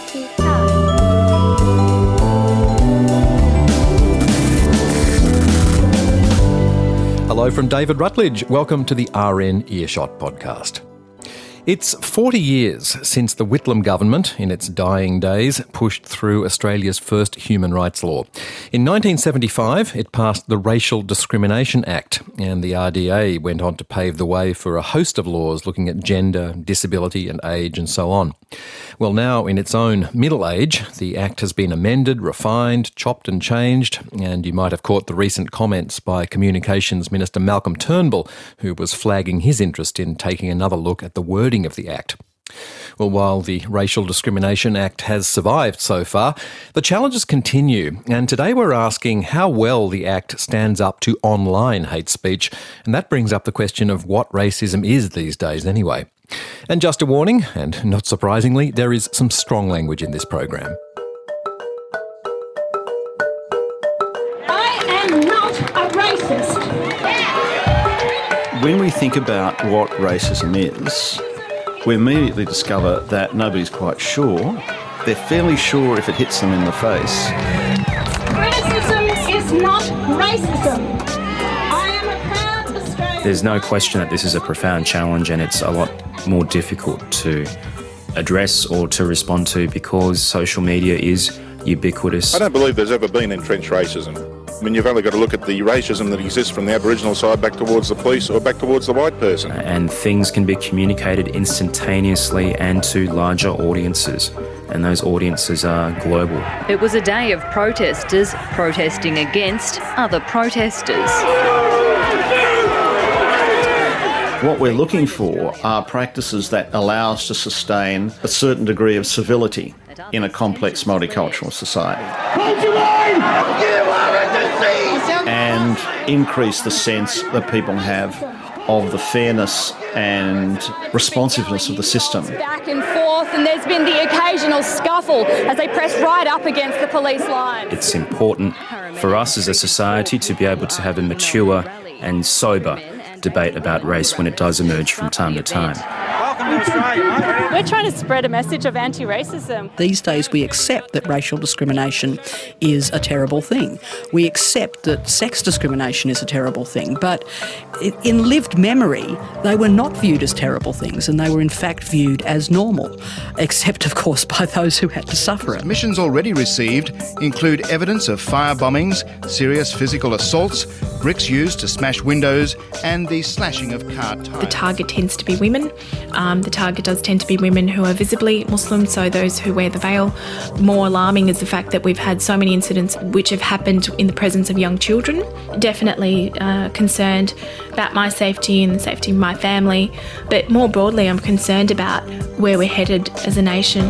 safety car. Hello from David Rutledge. Welcome to the RN Earshot podcast. It's 40 years since the Whitlam government, in its dying days, pushed through Australia's first human rights law. In 1975, it passed the Racial Discrimination Act, and the RDA went on to pave the way for a host of laws looking at gender, disability and age and so on. Well, now in its own middle age, the Act has been amended, refined, chopped and changed, and you might have caught the recent comments by Communications Minister Malcolm Turnbull, who was flagging his interest in taking another look at the wording of the Act. Well, while the Racial Discrimination Act has survived so far, the challenges continue, and today we're asking how well the Act stands up to online hate speech, and that brings up the question of what racism is these days anyway. And just a warning, and not surprisingly, there is some strong language in this program. I am not a racist. When we think about what racism is, we immediately discover that nobody's quite sure. They're fairly sure if it hits them in the face. Racism is not racism. I am a proud Australian. There's no question that this is a profound challenge, and it's a lot more difficult to address or to respond to because social media is ubiquitous. I don't believe there's ever been entrenched racism. I mean, you've only got to look at the racism that exists from the Aboriginal side back towards the police or back towards the white person. And things can be communicated instantaneously and to larger audiences, and those audiences are global. It was a day of protesters protesting against other protesters. What we're looking for are practices that allow us to sustain a certain degree of civility in a complex multicultural society. And increase the sense that people have of the fairness and responsiveness of the system. Back and forth, and there's been the occasional scuffle as they press right up against the police line. It's important for us as a society to be able to have a mature and sober debate about race when it does emerge from time to time. We're trying to spread a message of anti-racism. These days we accept that racial discrimination is a terrible thing. We accept that sex discrimination is a terrible thing, but in lived memory they were not viewed as terrible things, and they were in fact viewed as normal, except of course by those who had to suffer it. Submissions already received include evidence of fire bombings, serious physical assaults, bricks used to smash windows and the slashing of car tyres. The target tends to be women. The target does tend to be women who are visibly Muslim, so those who wear the veil. More alarming is the fact that we've had so many incidents which have happened in the presence of young children. Definitely concerned about my safety and the safety of my family, but more broadly I'm concerned about where we're headed as a nation.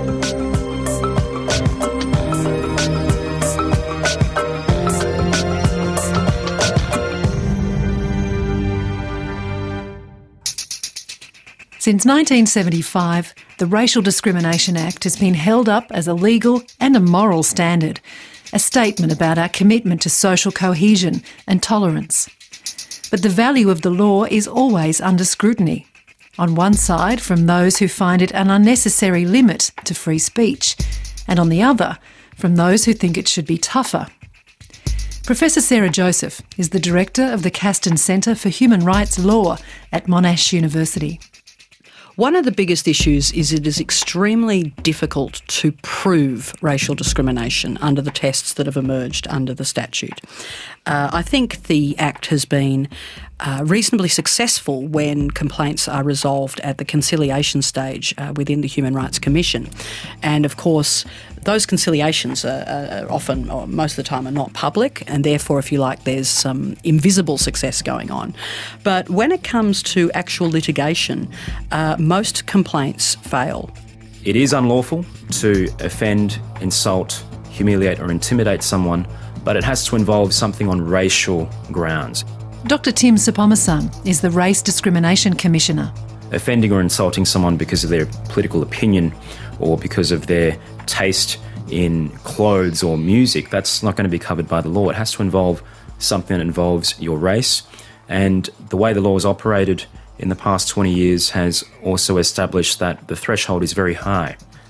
Since 1975, the Racial Discrimination Act has been held up as a legal and a moral standard, a statement about our commitment to social cohesion and tolerance. But the value of the law is always under scrutiny. On one side, from those who find it an unnecessary limit to free speech, and on the other, from those who think it should be tougher. Professor Sarah Joseph is the director of the Caston Centre for Human Rights Law at Monash University. One of the biggest issues is it is extremely difficult to prove racial discrimination under the tests that have emerged under the statute. I think the Act has been reasonably successful when complaints are resolved at the conciliation stage within the Human Rights Commission. And of course, those conciliations are often, or most of the time, are not public, and therefore, if you like, there's some invisible success going on. But when it comes to actual litigation, most complaints fail. It is unlawful to offend, insult, humiliate or intimidate someone, but it has to involve something on racial grounds. Dr Tim Sopomasan is the Race Discrimination Commissioner. Offending or insulting someone because of their political opinion or because of their taste in clothes or music, that's not going to be covered by the law. It has to involve something that involves your race. And the way the law has operated in the past 20 years has also established that the threshold is very high.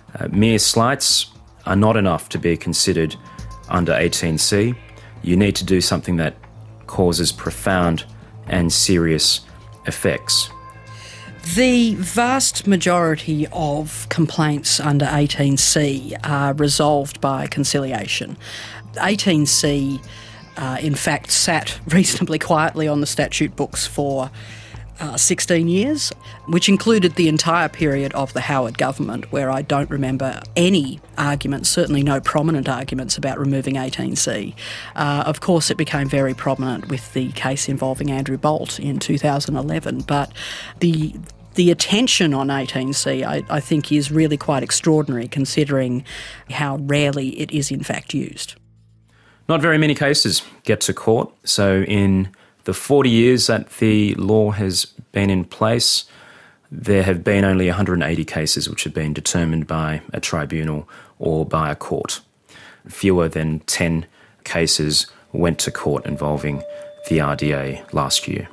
Mere slights are not enough to be considered under 18C. You need to do something that causes profound and serious effects. The vast majority of complaints under 18C are resolved by conciliation. 18C, in fact, sat reasonably quietly on the statute books for 16 years, which included the entire period of the Howard government, where I don't remember any arguments, certainly no prominent arguments about removing 18C. Of course, it became very prominent with the case involving Andrew Bolt in 2011, but the attention on 18C, I think, is really quite extraordinary considering how rarely it is in fact used. Not very many cases get to court, so in the 40 years that the law has been in place, there have been only 180 cases which have been determined by a tribunal or by a court. Fewer than 10 cases went to court involving the RDA last year.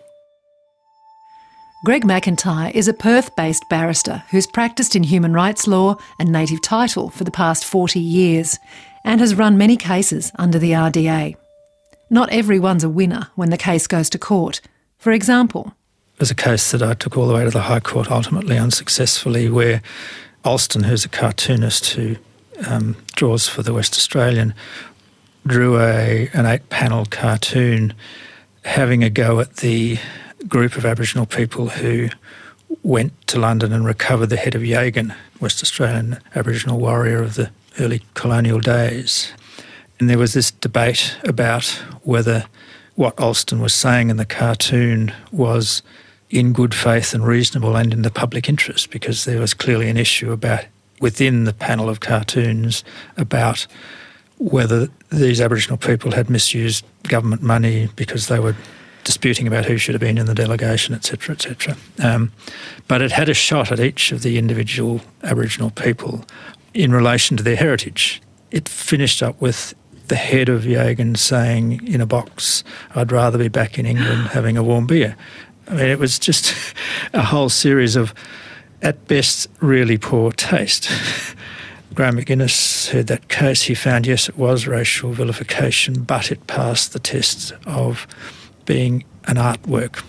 Greg McIntyre is a Perth-based barrister who's practiced in human rights law and native title for the past 40 years and has run many cases under the RDA. Not everyone's a winner when the case goes to court. For example, there's a case that I took all the way to the High Court, ultimately unsuccessfully, where Alston, who's a cartoonist who draws for the West Australian, drew an 8-panel cartoon having a go at the group of Aboriginal people who went to London and recovered the head of Yagan, West Australian Aboriginal warrior of the early colonial days. And there was this debate about whether what Alston was saying in the cartoon was in good faith and reasonable and in the public interest, because there was clearly an issue about within the panel of cartoons about whether these Aboriginal people had misused government money because they were disputing about who should have been in the delegation, etc., etc. But it had a shot at each of the individual Aboriginal people in relation to their heritage. It finished up with the head of Yagan saying in a box, "I'd rather be back in England having a warm beer." I mean, it was just a whole series of, at best, really poor taste. Graham McGuinness heard that case. He found, yes, it was racial vilification, but it passed the test of being an artwork.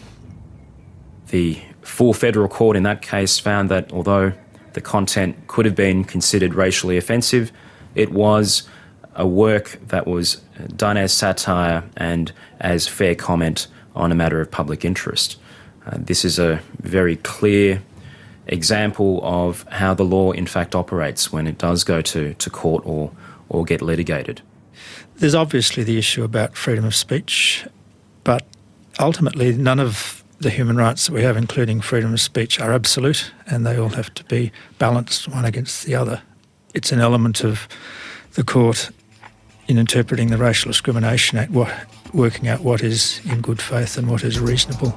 The full federal court in that case found that although the content could have been considered racially offensive, it was a work that was done as satire and as fair comment on a matter of public interest. This is a very clear example of how the law in fact operates when it does go to court or get litigated. There's obviously the issue about freedom of speech, but ultimately none of the human rights that we have, including freedom of speech, are absolute, and they all have to be balanced one against the other. It's an element of the court in interpreting the Racial Discrimination Act, working out what is in good faith and what is reasonable.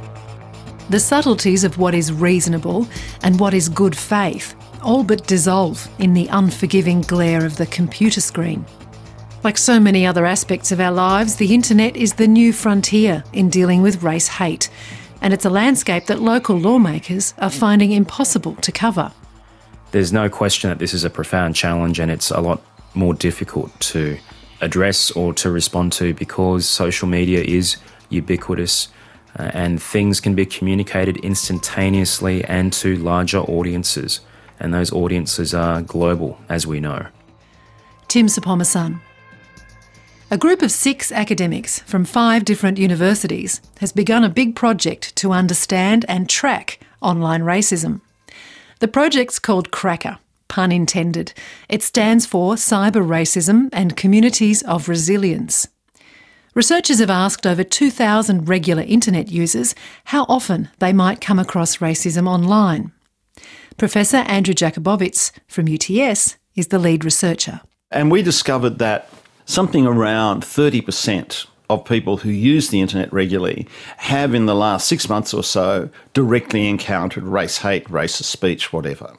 The subtleties of what is reasonable and what is good faith all but dissolve in the unforgiving glare of the computer screen. Like so many other aspects of our lives, the internet is the new frontier in dealing with race hate, and it's a landscape that local lawmakers are finding impossible to cover. There's no question that this is a profound challenge, and it's a lot more difficult to address or to respond to because social media is ubiquitous and things can be communicated instantaneously and to larger audiences, and those audiences are global, as we know. Tim Sopomasan. A group of 6 academics from 5 different universities has begun a big project to understand and track online racism. The project's called Cracker, pun intended. It stands for Cyber Racism and Communities of Resilience. Researchers have asked over 2,000 regular internet users how often they might come across racism online. Professor Andrew Jakubowicz from UTS is the lead researcher. And we discovered that something around 30% of people who use the internet regularly have in the last 6 months or so directly encountered race hate, racist speech, whatever.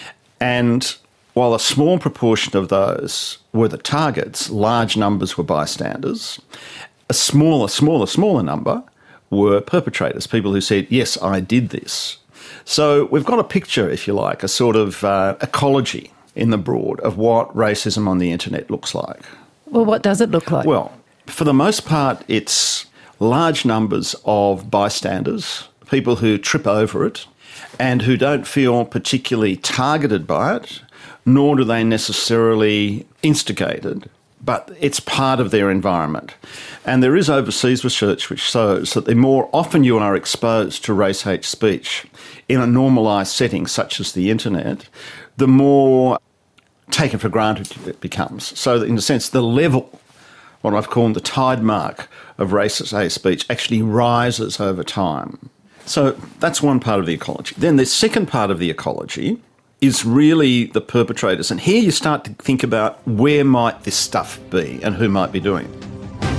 And while a small proportion of those were the targets, large numbers were bystanders. A smaller number were perpetrators, people who said, yes, I did this. So we've got a picture, if you like, a sort of ecology in the broad of what racism on the internet looks like. Well, what does it look like? Well, for the most part, it's large numbers of bystanders, people who trip over it and who don't feel particularly targeted by it, nor do they necessarily instigate it, but it's part of their environment. And there is overseas research which shows that the more often you are exposed to race hate speech in a normalised setting such as the internet, the more taken for granted it becomes. So that in a sense, the level, what I've called the tide mark of racist hate speech, actually rises over time. So that's one part of the ecology. Then the second part of the ecology is really the perpetrators. And here you start to think about where might this stuff be and who might be doing it.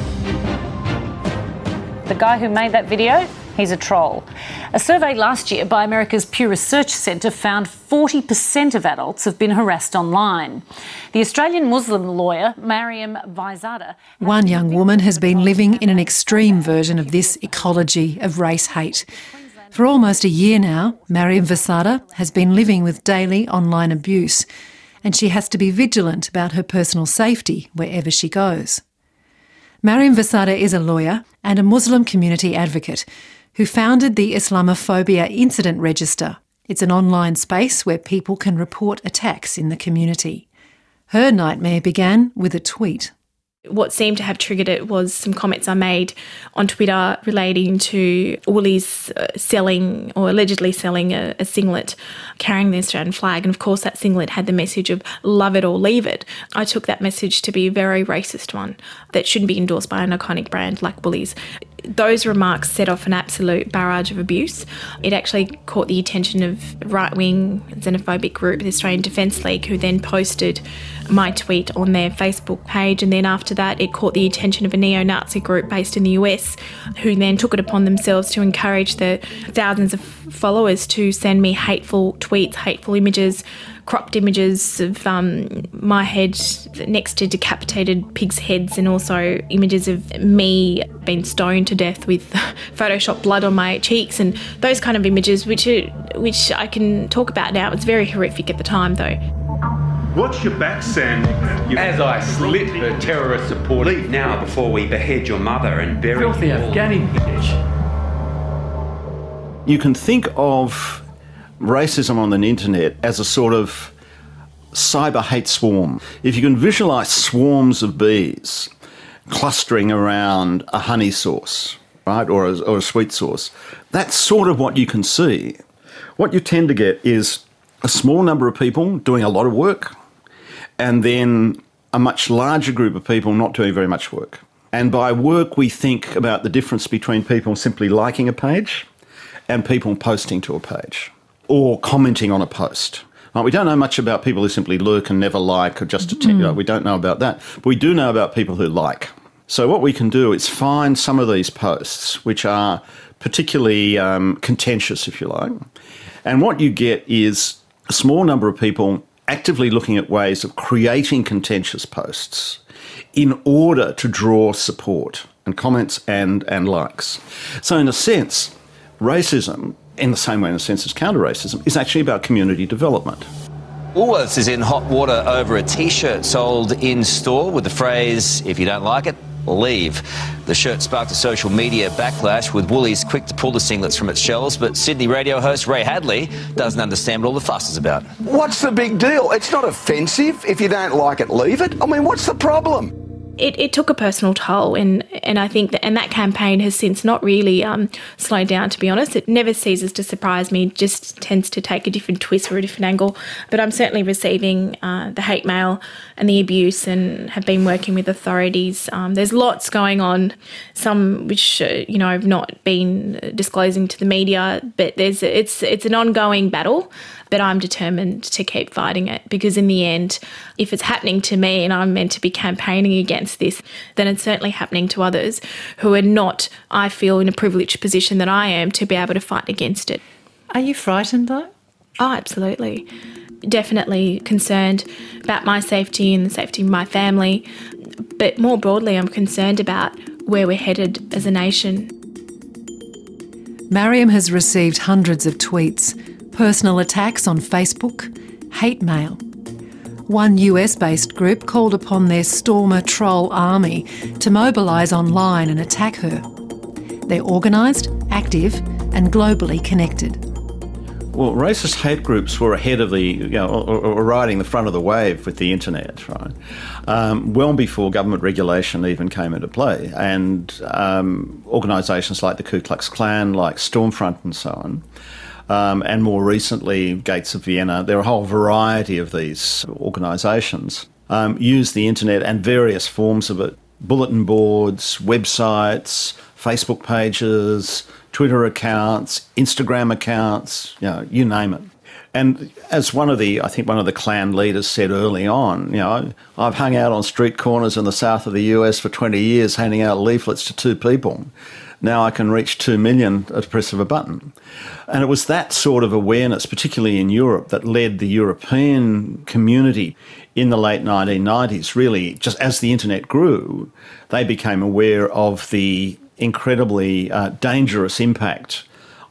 The guy who made that video, he's a troll. A survey last year by America's Pew Research Centre found 40% of adults have been harassed online. The Australian Muslim lawyer, Mariam Vaizada... One young woman has been living in an extreme version of this ecology of race hate. For almost a year now, Mariam Vaizada has been living with daily online abuse, and she has to be vigilant about her personal safety wherever she goes. Mariam Vaizada is a lawyer and a Muslim community advocate who founded the Islamophobia Incident Register. It's an online space where people can report attacks in the community. Her nightmare began with a tweet. What seemed to have triggered it was some comments I made on Twitter relating to Woolies selling or allegedly selling a singlet carrying the Australian flag. And of course that singlet had the message of love it or leave it. I took that message to be a very racist one that shouldn't be endorsed by an iconic brand like Woolies. Those remarks set off an absolute barrage of abuse. It actually caught the attention of right-wing xenophobic group, the Australian Defence League, who then posted my tweet on their Facebook page, and then after that it caught the attention of a neo-Nazi group based in the US, who then took it upon themselves to encourage the thousands of followers to send me hateful tweets, hateful images, cropped images of my head next to decapitated pigs' heads, and also images of me being stoned to death with Photoshop blood on my cheeks, and those kind of images which I can talk about now. It's very horrific at the time though. Watch your back, Sam. As I slit her terrorist supporter. Leave now before we behead your mother and bury filthy you. Afghani bitch. You can think of racism on the internet as a sort of cyber hate swarm. If you can visualise swarms of bees clustering around a honey source, right, or a sweet source, that's sort of what you can see. What you tend to get is a small number of people doing a lot of work, and then a much larger group of people not doing very much work. And by work, we think about the difference between people simply liking a page and people posting to a page or commenting on a post. Right, we don't know much about people who simply lurk and never like or just attempt. We don't know about that. But we do know about people who like. So what we can do is find some of these posts which are particularly contentious, if you like. And what you get is a small number of people actively looking at ways of creating contentious posts in order to draw support and comments and likes. So in a sense, racism, in the same way in a sense as counter-racism, is actually about community development. Woolworths is in hot water over a T-shirt sold in-store with the phrase, if you don't like it, leave. The shirt sparked a social media backlash, with Woolies quick to pull the singlets from its shelves, but Sydney radio host Ray Hadley doesn't understand what all the fuss is about. What's the big deal? It's not offensive. If you don't like it, leave it. I mean, what's the problem? It took a personal toll, and I think that campaign has since not really slowed down, to be honest. It never ceases to surprise me, just tends to take a different twist or a different angle. But I'm certainly receiving the hate mail and the abuse, and have been working with authorities. There's lots going on, some which I've not been disclosing to the media, but it's an ongoing battle. But I'm determined to keep fighting it, because in the end, if it's happening to me and I'm meant to be campaigning against this, then it's certainly happening to others who are not, I feel, in a privileged position that I am to be able to fight against it. Are you frightened though? Oh, absolutely. Definitely concerned about my safety and the safety of my family. But more broadly, I'm concerned about where we're headed as a nation. Mariam has received hundreds of tweets, personal attacks on Facebook, hate mail. One US-based group called upon their Stormer troll army to mobilise online and attack her. They're organised, active and globally connected. Well, racist hate groups were ahead of or riding the front of the wave with the internet, right? Well before government regulation even came into play. And organisations like the Ku Klux Klan, like Stormfront and so on, and more recently Gates of Vienna, there are a whole variety of these organisations, use the internet and various forms of it. Bulletin boards, websites, Facebook pages, Twitter accounts, Instagram accounts, you name it. And as one of the Klan leaders said early on, I've hung out on street corners in the south of the US for 20 years handing out leaflets to 2 people. Now I can reach 2 million at the press of a button. And it was that sort of awareness, particularly in Europe, that led the European community in the late 1990s, really, just as the internet grew, they became aware of the incredibly dangerous impact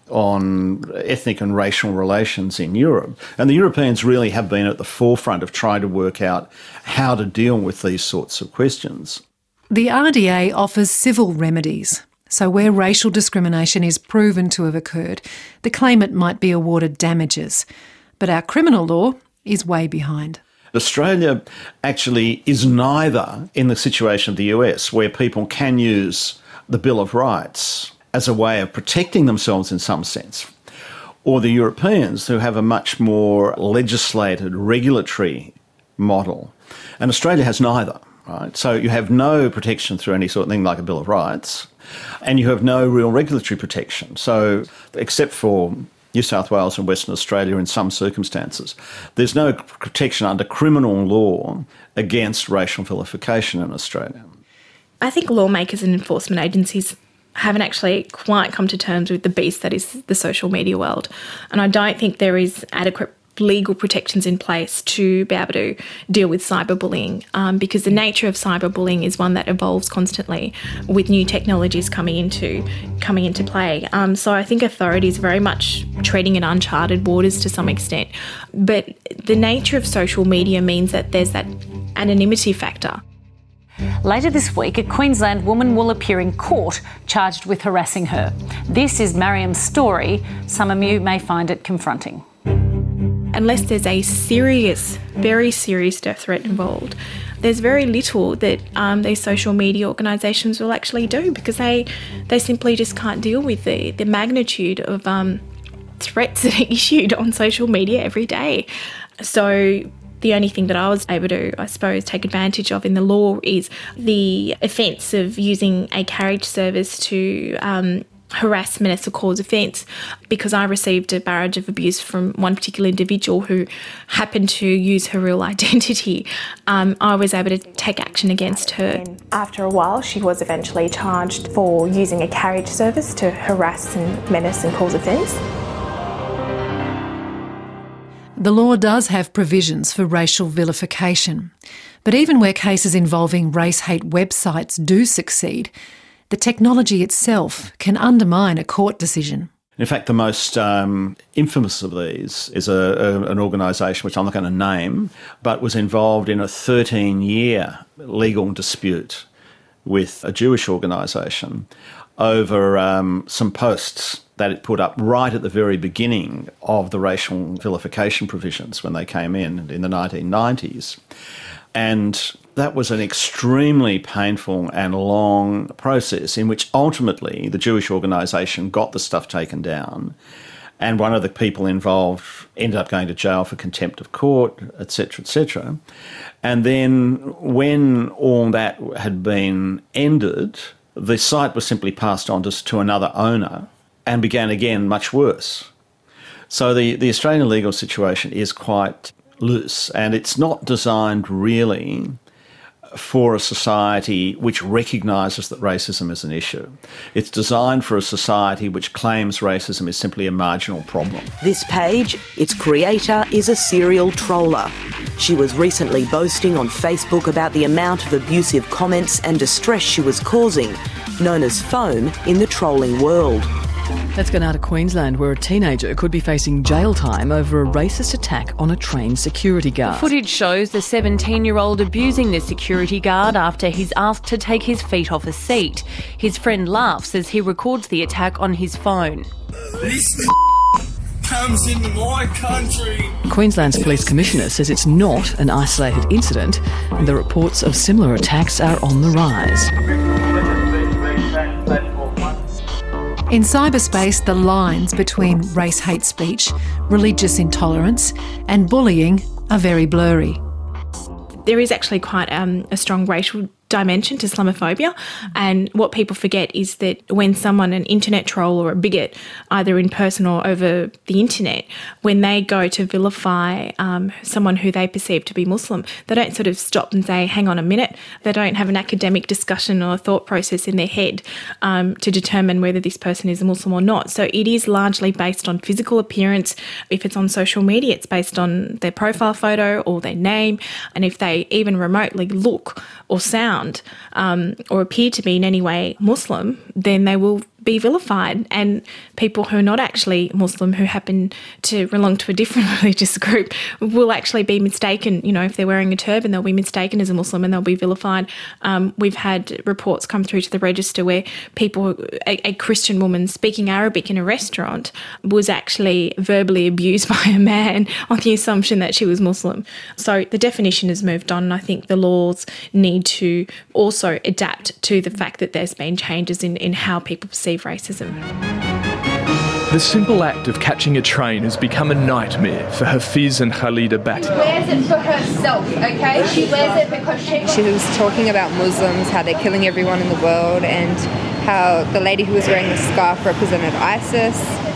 on ethnic and racial relations in Europe. And the Europeans really have been at the forefront of trying to work out how to deal with these sorts of questions. The RDA offers civil remedies. So where racial discrimination is proven to have occurred, the claimant might be awarded damages. But our criminal law is way behind. Australia actually is neither in the situation of the US, where people can use the Bill of Rights as a way of protecting themselves in some sense, or the Europeans, who have a much more legislated regulatory model. And Australia has neither, right? So you have no protection through any sort of thing like a Bill of Rights, and you have no real regulatory protection. So except for New South Wales and Western Australia in some circumstances, there's no protection under criminal law against racial vilification in Australia. I think lawmakers and enforcement agencies haven't actually quite come to terms with the beast that is the social media world. And I don't think there is adequate legal protections in place to be able to deal with cyberbullying, because the nature of cyberbullying is one that evolves constantly with new technologies coming into play. So I think authorities are very much treading in uncharted waters to some extent. But the nature of social media means that there's that anonymity factor. Later this week, a Queensland woman will appear in court charged with harassing her. This is Mariam's story. Some of you may find it confronting. Unless there's a serious, very serious death threat involved, there's very little that these social media organisations will actually do, because they simply just can't deal with the magnitude of threats that are issued on social media every day. So the only thing that I was able to, I suppose, take advantage of in the law is the offence of using a carriage service to harass, menace or cause offence, because I received a barrage of abuse from one particular individual who happened to use her real identity. I was able to take action against her. After a while, she was eventually charged for using a carriage service to harass and menace and cause offence. The law does have provisions for racial vilification, but even where cases involving race hate websites do succeed, the technology itself can undermine a court decision. In fact, the most infamous of these is an organisation which I'm not going to name, but was involved in a 13-year legal dispute with a Jewish organisation over some posts that it put up right at the very beginning of the racial vilification provisions when they came in the 1990s. And that was an extremely painful and long process in which ultimately the Jewish organisation got the stuff taken down, and one of the people involved ended up going to jail for contempt of court, etc., etc. And then when all that had been ended, the site was simply passed on to another owner and began again much worse. So the Australian legal situation is quite loose, and it's not designed really for a society which recognises that racism is an issue. It's designed for a society which claims racism is simply a marginal problem. This page, its creator is a serial troller. She was recently boasting on Facebook about the amount of abusive comments and distress she was causing, known as foam in the trolling world. Let's go now to Queensland, where a teenager could be facing jail time over a racist attack on a train security guard. Footage shows the 17-year-old abusing the security guard after he's asked to take his feet off a seat. His friend laughs as he records the attack on his phone. This comes into my country. Queensland's police commissioner says it's not an isolated incident, and the reports of similar attacks are on the rise. In cyberspace, the lines between race hate speech, religious intolerance and bullying are very blurry. There is actually quite a strong racial dimension to Islamophobia, and what people forget is that when someone, an internet troll or a bigot, either in person or over the internet, when they go to vilify someone who they perceive to be Muslim, they don't sort of stop and say, hang on a minute. They don't have an academic discussion or thought process in their head to determine whether this person is a Muslim or not. So it is largely based on physical appearance. If it's on social media, it's based on their profile photo or their name, and if they even remotely look or sound or appear to be in any way Muslim, then they will be vilified. And people who are not actually Muslim, who happen to belong to a different religious group, will actually be mistaken. You know, if they're wearing a turban, they'll be mistaken as a Muslim and they'll be vilified. We've had reports come through to the register where a Christian woman speaking Arabic in a restaurant was actually verbally abused by a man on the assumption that she was Muslim. So the definition has moved on, and I think the laws need to also adapt to the fact that there's been changes in how people perceive racism. The simple act of catching a train has become a nightmare for Hafiz and Khalida Bhatti. She wears it for herself, okay? She wears it because she was talking about Muslims, how they're killing everyone in the world, and how the lady who was wearing the scarf represented ISIS.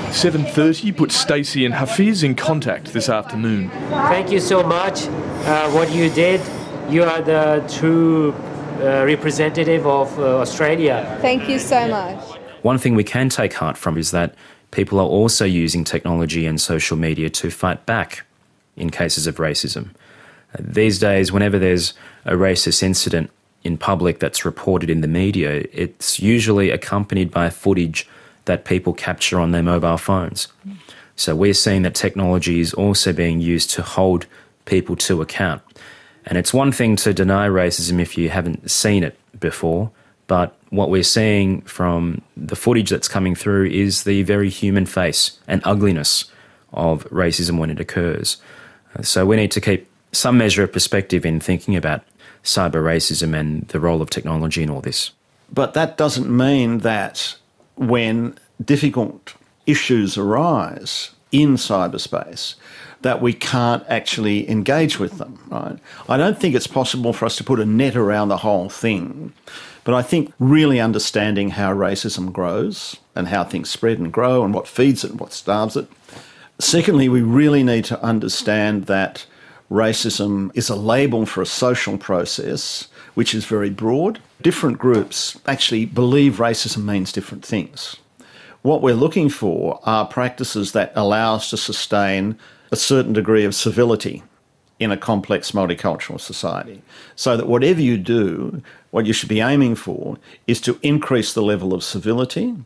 7:30 put Stacey and Hafiz in contact this afternoon. Thank you so much. What you did, you are the true representative of Australia. Thank you so much. One thing we can take heart from is that people are also using technology and social media to fight back in cases of racism. These days, whenever there's a racist incident in public that's reported in the media, it's usually accompanied by footage that people capture on their mobile phones. So we're seeing that technology is also being used to hold people to account. And it's one thing to deny racism if you haven't seen it before, but what we're seeing from the footage that's coming through is the very human face and ugliness of racism when it occurs. So we need to keep some measure of perspective in thinking about cyber racism and the role of technology in all this. But that doesn't mean that when difficult issues arise in cyberspace, that we can't actually engage with them, right? I don't think it's possible for us to put a net around the whole thing, but I think really understanding how racism grows and how things spread and grow and what feeds it and what starves it. Secondly, we really need to understand that racism is a label for a social process which is very broad. Different groups actually believe racism means different things. What we're looking for are practices that allow us to sustain a certain degree of civility in a complex multicultural society. So that whatever you do, what you should be aiming for is to increase the level of civility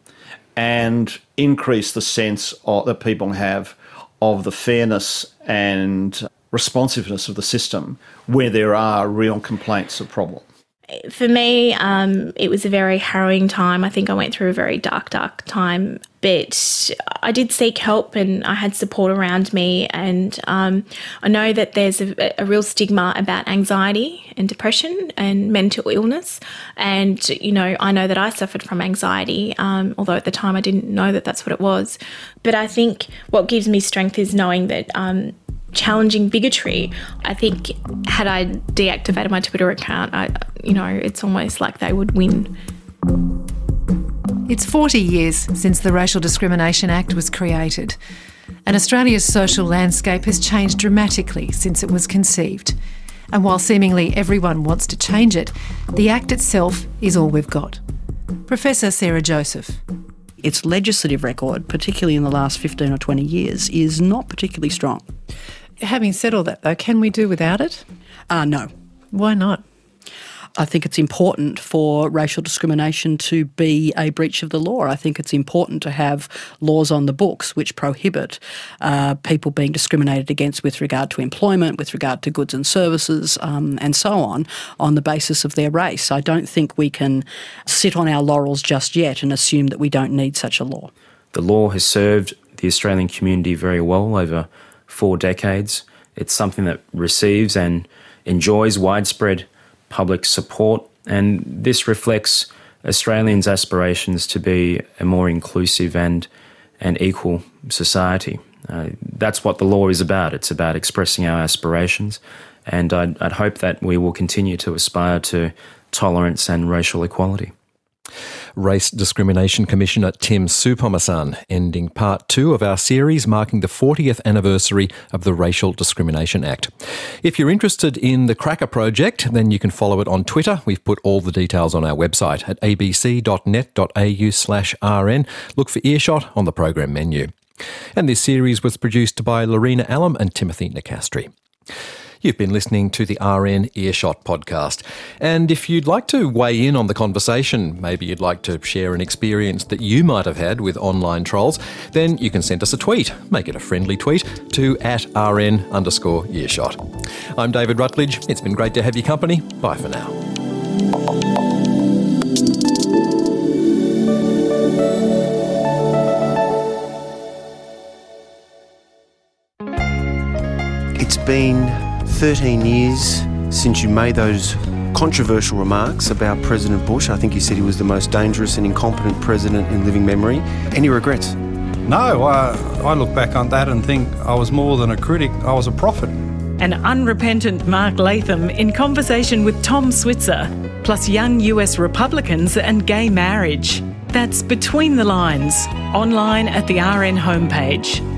and increase the sense that people have of the fairness and responsiveness of the system where there are real complaints or problems. For me, it was a very harrowing time. I think I went through a very dark time, but I did seek help and I had support around me. And I know that there's a real stigma about anxiety and depression and mental illness. And, you know, I know that I suffered from anxiety, although at the time I didn't know that that's what it was. But I think what gives me strength is knowing that challenging bigotry. I think had I deactivated my Twitter account, it's almost like they would win. It's 40 years since the Racial Discrimination Act was created, and Australia's social landscape has changed dramatically since it was conceived. And while seemingly everyone wants to change it, the Act itself is all we've got. Professor Sarah Joseph. Its legislative record, particularly in the last 15 or 20 years, is not particularly strong. Having said all that, though, can we do without it? No. Why not? I think it's important for racial discrimination to be a breach of the law. I think it's important to have laws on the books which prohibit people being discriminated against with regard to employment, with regard to goods and services, and so on the basis of their race. I don't think we can sit on our laurels just yet and assume that we don't need such a law. The law has served the Australian community very well over 4 decades. It's something that receives and enjoys widespread public support, and this reflects Australians' aspirations to be a more inclusive and equal society. That's what the law is about. It's about expressing our aspirations, and I'd hope that we will continue to aspire to tolerance and racial equality. Race Discrimination Commissioner Tim Soutphommasane, ending part 2 of our series marking the 40th anniversary of the Racial Discrimination Act. If you're interested in the Cracker Project, then you can follow it on Twitter. We've put all the details on our website at abc.net.au/rn. Look for Earshot on the program menu. And this series was produced by Lorena Allam and Timothy Nicastri. You've been listening to the RN Earshot podcast. And if you'd like to weigh in on the conversation, maybe you'd like to share an experience that you might have had with online trolls, then you can send us a tweet. Make it a friendly tweet to @RN_Earshot. I'm David Rutledge. It's been great to have your company. Bye for now. It's been 13 years since you made those controversial remarks about President Bush. I think you said he was the most dangerous and incompetent president in living memory. Any regrets? No, I look back on that and think I was more than a critic, I was a prophet. An unrepentant Mark Latham in conversation with Tom Switzer, plus young US Republicans and gay marriage. That's Between the Lines, online at the RN homepage.